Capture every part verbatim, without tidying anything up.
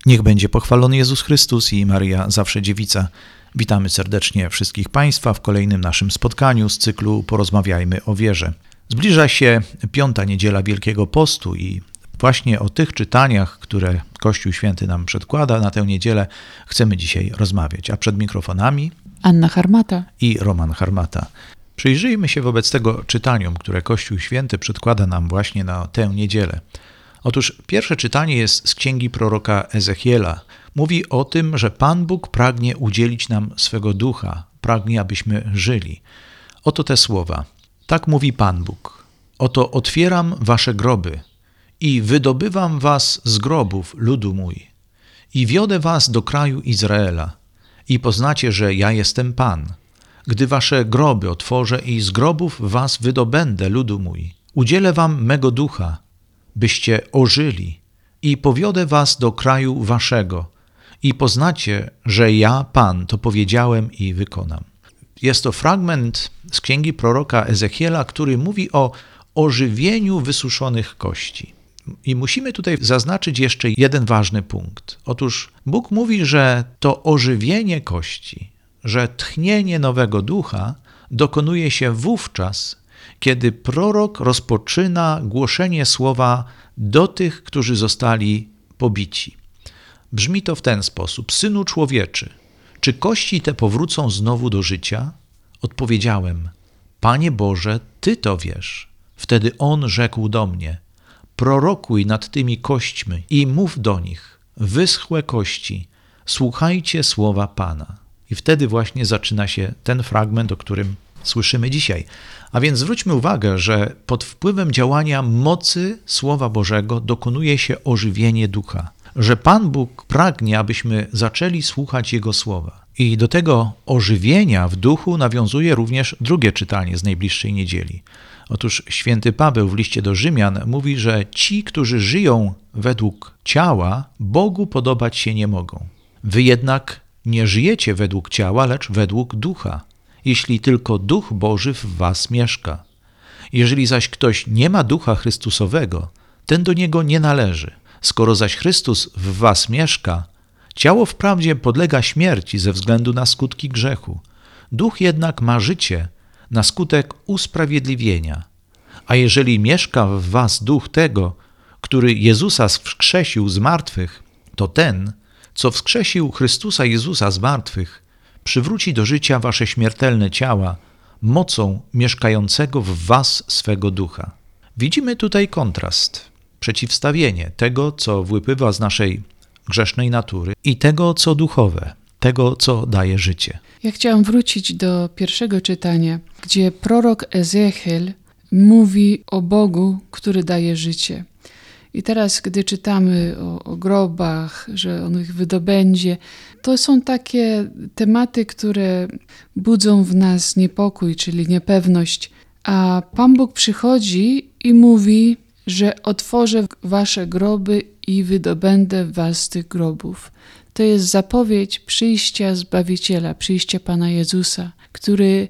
Niech będzie pochwalony Jezus Chrystus i Maryja zawsze Dziewica. Witamy serdecznie wszystkich Państwa w kolejnym naszym spotkaniu z cyklu Porozmawiajmy o wierze. Zbliża się piąta niedziela Wielkiego Postu i właśnie o tych czytaniach, które Kościół Święty nam przedkłada na tę niedzielę, chcemy dzisiaj rozmawiać. A przed mikrofonami Anna Harmata i Roman Harmata. Przyjrzyjmy się wobec tego czytaniom, które Kościół Święty przedkłada nam właśnie na tę niedzielę. Otóż pierwsze czytanie jest z księgi proroka Ezechiela. Mówi o tym, że Pan Bóg pragnie udzielić nam swego ducha, pragnie, abyśmy żyli. Oto te słowa. Tak mówi Pan Bóg. Oto otwieram wasze groby i wydobywam was z grobów, ludu mój, i wiodę was do kraju Izraela i poznacie, że ja jestem Pan. Gdy wasze groby otworzę i z grobów was wydobędę, ludu mój, udzielę wam mego ducha, byście ożyli i powiodę was do kraju waszego i poznacie, że ja, Pan, to powiedziałem i wykonam. Jest to fragment z księgi proroka Ezechiela, który mówi o ożywieniu wysuszonych kości. I musimy tutaj zaznaczyć jeszcze jeden ważny punkt. Otóż Bóg mówi, że to ożywienie kości, że tchnienie nowego ducha dokonuje się wówczas, kiedy prorok rozpoczyna głoszenie słowa do tych, którzy zostali pobici. Brzmi to w ten sposób. Synu człowieczy, czy kości te powrócą znowu do życia? Odpowiedziałem, Panie Boże, Ty to wiesz. Wtedy on rzekł do mnie, prorokuj nad tymi kośćmi i mów do nich, wyschłe kości, słuchajcie słowa Pana. I wtedy właśnie zaczyna się ten fragment, o którym słyszymy dzisiaj. A więc zwróćmy uwagę, że pod wpływem działania mocy Słowa Bożego dokonuje się ożywienie ducha, że Pan Bóg pragnie, abyśmy zaczęli słuchać Jego słowa. I do tego ożywienia w duchu nawiązuje również drugie czytanie z najbliższej niedzieli. Otóż święty Paweł w liście do Rzymian mówi, że ci, którzy żyją według ciała, Bogu podobać się nie mogą. Wy jednak nie żyjecie według ciała, lecz według ducha, jeśli tylko Duch Boży w was mieszka. Jeżeli zaś ktoś nie ma Ducha Chrystusowego, ten do niego nie należy. Skoro zaś Chrystus w was mieszka, ciało wprawdzie podlega śmierci ze względu na skutki grzechu. Duch jednak ma życie na skutek usprawiedliwienia. A jeżeli mieszka w was Duch tego, który Jezusa wskrzesił z martwych, to ten, co wskrzesił Chrystusa Jezusa z martwych, przywróci do życia wasze śmiertelne ciała mocą mieszkającego w was swego ducha. Widzimy tutaj kontrast, przeciwstawienie tego, co wypływa z naszej grzesznej natury i tego, co duchowe, tego, co daje życie. Ja chciałam wrócić do pierwszego czytania, gdzie prorok Ezechiel mówi o Bogu, który daje życie. I teraz, gdy czytamy o, o grobach, że on ich wydobędzie, to są takie tematy, które budzą w nas niepokój, czyli niepewność. A Pan Bóg przychodzi i mówi, że otworzę wasze groby i wydobędę was z tych grobów. To jest zapowiedź przyjścia Zbawiciela, przyjścia Pana Jezusa, który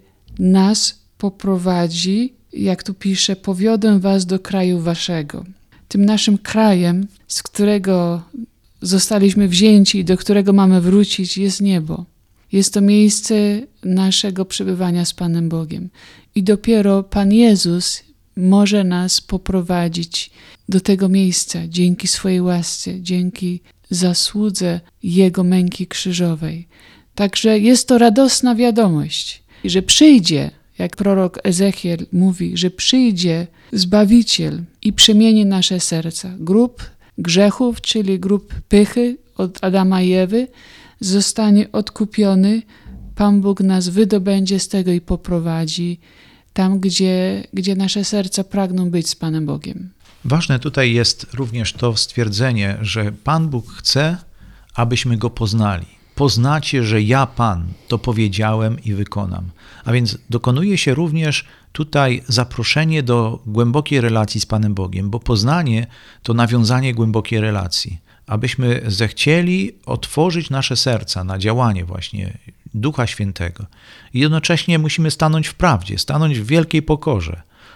nas poprowadzi, jak tu pisze, powiodę was do kraju waszego. Tym naszym krajem, z którego zostaliśmy wzięci i do którego mamy wrócić, jest niebo. Jest to miejsce naszego przebywania z Panem Bogiem. I dopiero Pan Jezus może nas poprowadzić do tego miejsca dzięki swojej łasce, dzięki zasłudze Jego męki krzyżowej. Także jest to radosna wiadomość, że przyjdzie, jak prorok Ezechiel mówi, że przyjdzie Zbawiciel i przemieni nasze serca. Grób grzechów, czyli grób pychy od Adama i Ewy, zostanie odkupiony. Pan Bóg nas wydobędzie z tego i poprowadzi tam, gdzie, gdzie nasze serca pragną być z Panem Bogiem. Ważne tutaj jest również to stwierdzenie, że Pan Bóg chce, abyśmy Go poznali. Poznacie, że ja, Pan, to powiedziałem i wykonam. A więc dokonuje się również tutaj zaproszenie do głębokiej relacji z Panem Bogiem, bo poznanie to nawiązanie głębokiej relacji. Abyśmy zechcieli otworzyć nasze serca na działanie właśnie Ducha Świętego. I jednocześnie musimy stanąć w prawdzie, stanąć w wielkiej pokorze,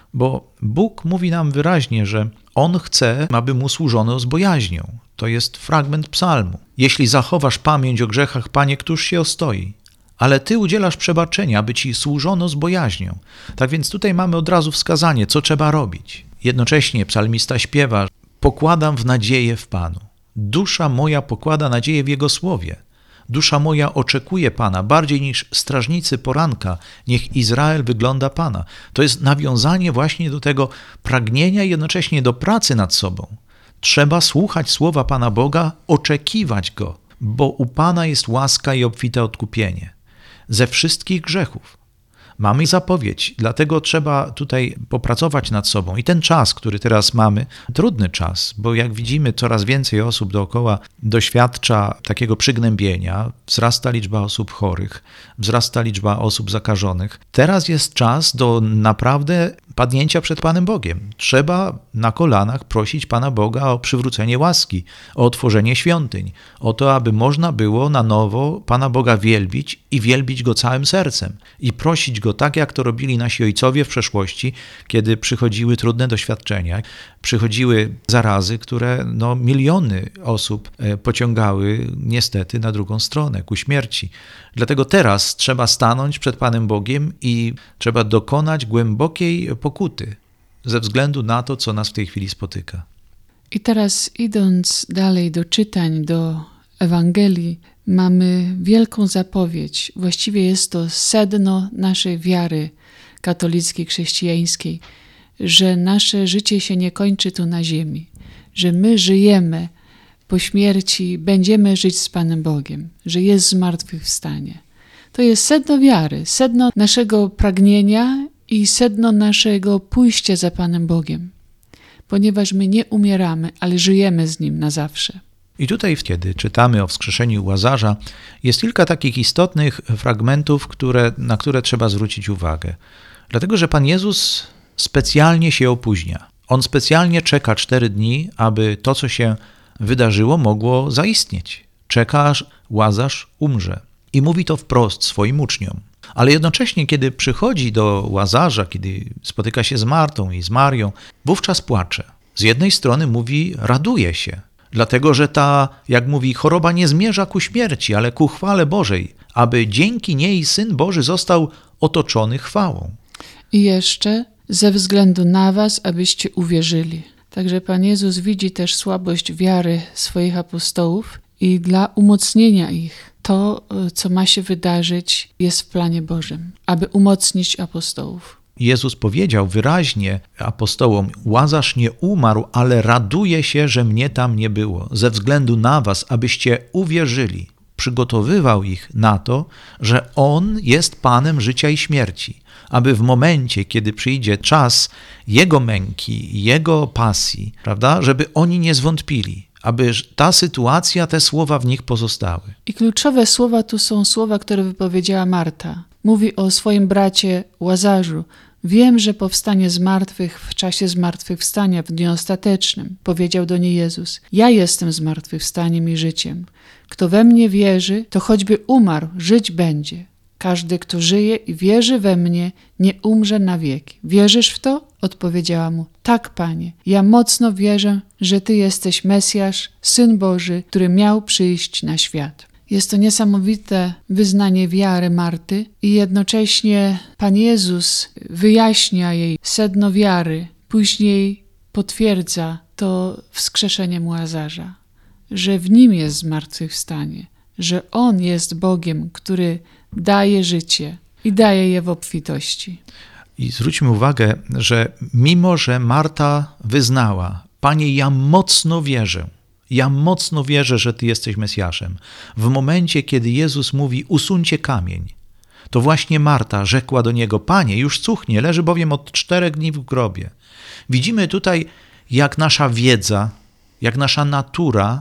Bo Bóg mówi nam wyraźnie, że On chce, aby Mu służono z bojaźnią. To jest fragment psalmu. Jeśli zachowasz pamięć o grzechach, Panie, któż się ostoi? Ale Ty udzielasz przebaczenia, aby Ci służono z bojaźnią. Tak więc tutaj mamy od razu wskazanie, co trzeba robić. Jednocześnie psalmista śpiewa: pokładam w nadzieję w Panu. Dusza moja pokłada nadzieję w Jego słowie. Dusza moja oczekuje Pana, bardziej niż strażnicy poranka, niech Izrael wygląda Pana. To jest nawiązanie właśnie do tego pragnienia i jednocześnie do pracy nad sobą. Trzeba słuchać słowa Pana Boga, oczekiwać Go, bo u Pana jest łaska i obfite odkupienie ze wszystkich grzechów. Mamy zapowiedź, dlatego trzeba tutaj popracować nad sobą. I ten czas, który teraz mamy, trudny czas, bo jak widzimy, coraz więcej osób dookoła doświadcza takiego przygnębienia, wzrasta liczba osób chorych, wzrasta liczba osób zakażonych. Teraz jest czas do naprawdę padnięcia przed Panem Bogiem. Trzeba na kolanach prosić Pana Boga o przywrócenie łaski, o otworzenie świątyń, o to, aby można było na nowo Pana Boga wielbić i wielbić Go całym sercem i prosić Go tak, jak to robili nasi ojcowie w przeszłości, kiedy przychodziły trudne doświadczenia, przychodziły zarazy, które no, miliony osób pociągały niestety na drugą stronę, ku śmierci. Dlatego teraz trzeba stanąć przed Panem Bogiem i trzeba dokonać głębokiej pokuty ze względu na to, co nas w tej chwili spotyka. I teraz idąc dalej do czytań, do Ewangelii, mamy wielką zapowiedź. Właściwie jest to sedno naszej wiary katolickiej, chrześcijańskiej, że nasze życie się nie kończy tu na ziemi, że my żyjemy po śmierci, będziemy żyć z Panem Bogiem, że jest zmartwychwstanie. To jest sedno wiary, sedno naszego pragnienia i sedno naszego pójścia za Panem Bogiem, ponieważ my nie umieramy, ale żyjemy z Nim na zawsze. I tutaj, kiedy czytamy o wskrzeszeniu Łazarza, jest kilka takich istotnych fragmentów, które, na które trzeba zwrócić uwagę. Dlatego, że Pan Jezus specjalnie się opóźnia. On specjalnie czeka cztery dni, aby to, co się wydarzyło, mogło zaistnieć. Czeka, aż Łazarz umrze. I mówi to wprost swoim uczniom. Ale jednocześnie, kiedy przychodzi do Łazarza, kiedy spotyka się z Martą i z Marią, wówczas płacze. Z jednej strony mówi, raduje się, dlatego że ta, jak mówi, choroba nie zmierza ku śmierci, ale ku chwale Bożej, aby dzięki niej Syn Boży został otoczony chwałą. I jeszcze ze względu na was, abyście uwierzyli. Także Pan Jezus widzi też słabość wiary swoich apostołów i dla umocnienia ich to, co ma się wydarzyć, jest w planie Bożym, aby umocnić apostołów. Jezus powiedział wyraźnie apostołom, Łazarz nie umarł, ale raduje się, że mnie tam nie było, ze względu na was, abyście uwierzyli. Przygotowywał ich na to, że On jest Panem życia i śmierci, aby w momencie, kiedy przyjdzie czas Jego męki, Jego pasji, prawda, żeby oni nie zwątpili, aby ta sytuacja, te słowa w nich pozostały. I kluczowe słowa tu są słowa, które wypowiedziała Marta. Mówi o swoim bracie Łazarzu. Wiem, że powstanie z martwych w czasie zmartwychwstania, w dniu ostatecznym, powiedział do niej Jezus. Ja jestem zmartwychwstaniem i życiem. Kto we mnie wierzy, to choćby umarł, żyć będzie. Każdy, kto żyje i wierzy we mnie, nie umrze na wieki. Wierzysz w to? Odpowiedziała mu. Tak, Panie. Ja mocno wierzę, że Ty jesteś Mesjasz, Syn Boży, który miał przyjść na świat. Jest to niesamowite wyznanie wiary Marty i jednocześnie Pan Jezus wyjaśnia jej sedno wiary. Później potwierdza to wskrzeszeniem Łazarza, że w Nim jest zmartwychwstanie, że On jest Bogiem, który daje życie i daje je w obfitości. I zwróćmy uwagę, że mimo, że Marta wyznała, Panie, ja mocno wierzę, ja mocno wierzę, że Ty jesteś Mesjaszem. W momencie, kiedy Jezus mówi, usuńcie kamień, to właśnie Marta rzekła do Niego, Panie, już cuchnie, leży bowiem od czterech dni w grobie. Widzimy tutaj, jak nasza wiedza, jak nasza natura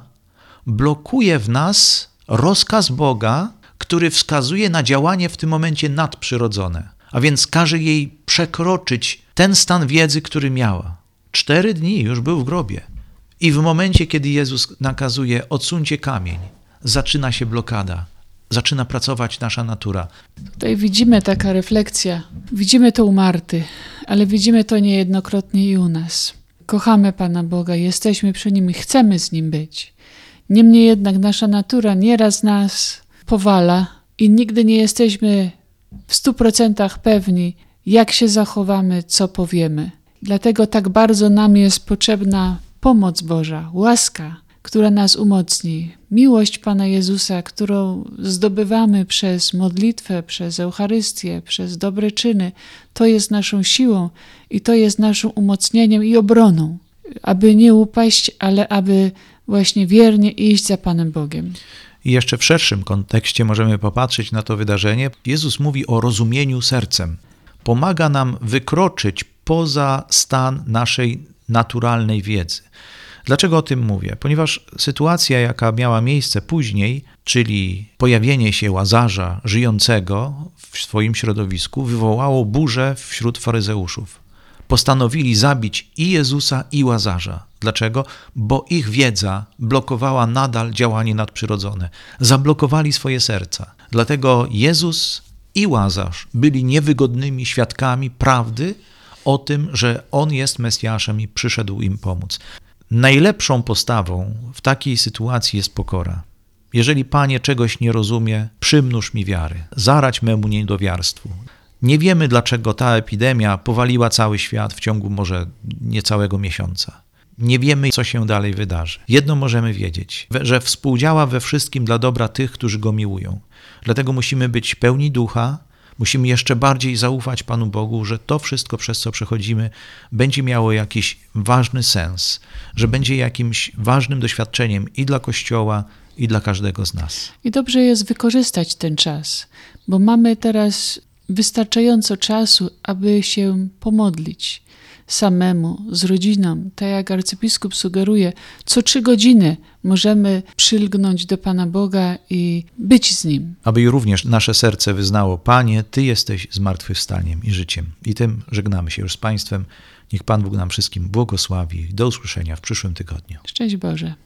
blokuje w nas rozkaz Boga, który wskazuje na działanie w tym momencie nadprzyrodzone, a więc każe jej przekroczyć ten stan wiedzy, który miała. Cztery dni już był w grobie. I w momencie, kiedy Jezus nakazuje, odsuńcie kamień, zaczyna się blokada. zaczyna pracować nasza natura. Tutaj widzimy taka refleksja. Widzimy to u Marty, ale widzimy to niejednokrotnie i u nas. Kochamy Pana Boga, jesteśmy przy Nim i chcemy z Nim być. Niemniej jednak nasza natura nieraz nas powala i nigdy nie jesteśmy w stu procentach pewni, jak się zachowamy, co powiemy. Dlatego tak bardzo nam jest potrzebna pomoc Boża, łaska, która nas umocni. Miłość Pana Jezusa, którą zdobywamy przez modlitwę, przez Eucharystię, przez dobre czyny, to jest naszą siłą i to jest naszym umocnieniem i obroną, aby nie upaść, ale aby właśnie wiernie iść za Panem Bogiem. I jeszcze w szerszym kontekście możemy popatrzeć na to wydarzenie. Jezus mówi o rozumieniu sercem. Pomaga nam wykroczyć poza stan naszej naturalnej wiedzy. Dlaczego o tym mówię? Ponieważ sytuacja, jaka miała miejsce później, czyli pojawienie się Łazarza żyjącego w swoim środowisku, wywołało burzę wśród faryzeuszów. Postanowili zabić i Jezusa, i Łazarza. Dlaczego? Bo ich wiedza blokowała nadal działanie nadprzyrodzone. Zablokowali swoje serca. Dlatego Jezus i Łazarz byli niewygodnymi świadkami prawdy o tym, że On jest Mesjaszem i przyszedł im pomóc. Najlepszą postawą w takiej sytuacji jest pokora. Jeżeli Panie czegoś nie rozumie, przymnóż mi wiary, zarać memu niedowiarstwu. Nie wiemy, dlaczego ta epidemia powaliła cały świat w ciągu może niecałego miesiąca. Nie wiemy, co się dalej wydarzy. Jedno możemy wiedzieć, że współdziała we wszystkim dla dobra tych, którzy Go miłują. Dlatego musimy być pełni ducha, musimy jeszcze bardziej zaufać Panu Bogu, że to wszystko, przez co przechodzimy, będzie miało jakiś ważny sens, że będzie jakimś ważnym doświadczeniem i dla Kościoła, i dla każdego z nas. I dobrze jest wykorzystać ten czas, bo mamy teraz wystarczająco czasu, aby się pomodlić samemu, z rodziną. Tak jak arcybiskup sugeruje, co trzy godziny możemy przylgnąć do Pana Boga i być z Nim. Aby również nasze serce wyznało: Panie, Ty jesteś zmartwychwstaniem i życiem. I tym żegnamy się już z Państwem. Niech Pan Bóg nam wszystkim błogosławi. Do usłyszenia w przyszłym tygodniu. Szczęść Boże.